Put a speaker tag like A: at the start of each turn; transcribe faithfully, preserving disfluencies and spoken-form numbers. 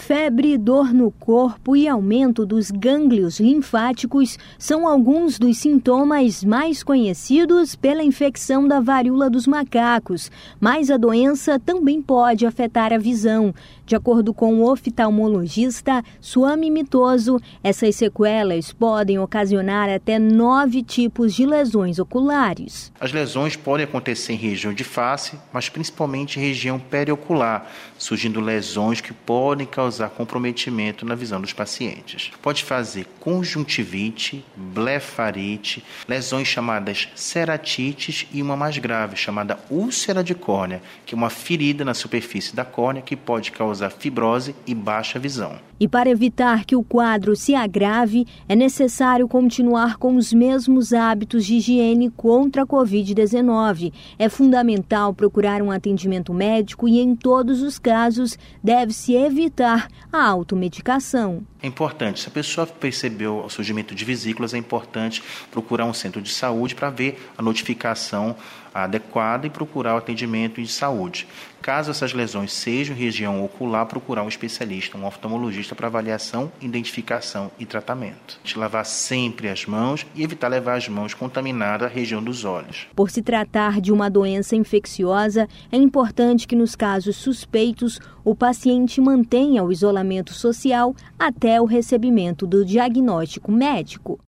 A: Febre, dor no corpo e aumento dos gânglios linfáticos são alguns dos sintomas mais conhecidos pela infecção da varíola dos macacos, mas a doença também pode afetar a visão. De acordo com o oftalmologista Swami Mitoso, essas sequelas podem ocasionar até nove tipos de lesões oculares.
B: As lesões podem acontecer em região de face, mas principalmente em região periocular, surgindo lesões que podem causar comprometimento na visão dos pacientes. Pode fazer conjuntivite, blefarite, lesões chamadas ceratites e uma mais grave, chamada úlcera de córnea, que é uma ferida na superfície da córnea que pode causar fibrose e baixa visão.
A: E para evitar que o quadro se agrave, é necessário continuar com os mesmos hábitos de higiene contra a covid dezenove. É fundamental procurar um atendimento médico e, em todos os casos, deve-se evitar a automedicação.
B: É importante, se a pessoa percebeu o surgimento de vesículas, é importante procurar um centro de saúde para ver a notificação adequada e procurar o atendimento de saúde. Caso essas lesões sejam em região ocular, procurar um especialista, um oftalmologista para avaliação, identificação e tratamento. Lavar sempre as mãos e evitar levar as mãos contaminadas à região dos olhos.
A: Por se tratar de uma doença infecciosa, é importante que nos casos suspeitos o paciente mantenha o isolamento social até o recebimento do diagnóstico médico.